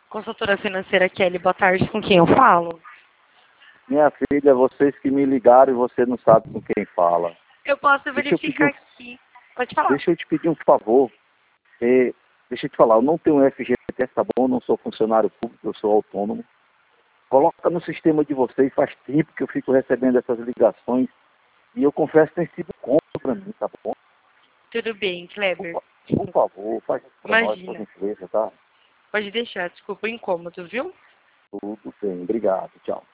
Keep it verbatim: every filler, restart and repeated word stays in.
Consultora financeira Kelly, boa tarde, com quem eu falo? Minha filha, vocês que me ligaram e você não sabe com quem fala. Eu posso Deixa eu verificar pedir um- aqui. Pode falar. Deixa eu te pedir um favor. É, deixa eu te falar, eu não tenho F G T S, tá bom? Eu não sou funcionário público, eu sou autônomo. Coloca no sistema de vocês, faz tempo que eu fico recebendo essas ligações e eu confesso que tem sido contra para mim, tá bom? Tudo bem, Por, Kleber. fa- por favor, faz isso para nós, por Imagina. gentileza, tá? Pode deixar, desculpa o incômodo, viu? Tudo bem, obrigado, tchau.